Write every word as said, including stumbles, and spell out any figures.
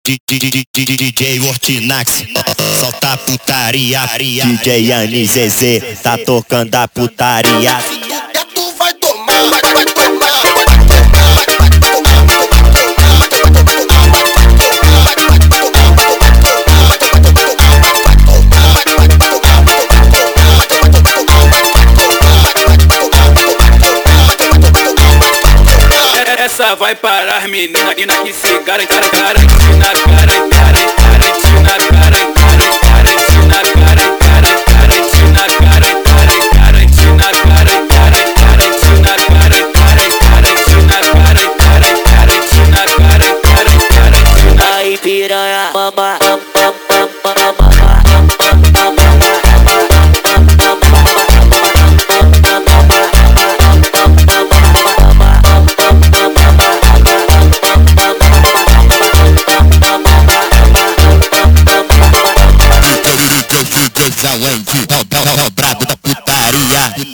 D J Ortinax, solta a putaria. D J Anizezê, tá tocando a putaria. Tu vai tomar, vai, vai tomar. Essa vai para as meninas que se garantem, garantem na cara, garantem na cara, garantem na cara, garantem na cara, garantem na cara, garantem na cara, garantem na cara, garantem na cara, garantem na aí piranha, mama, Wendy, ó, ó, ó, brabo da putaria.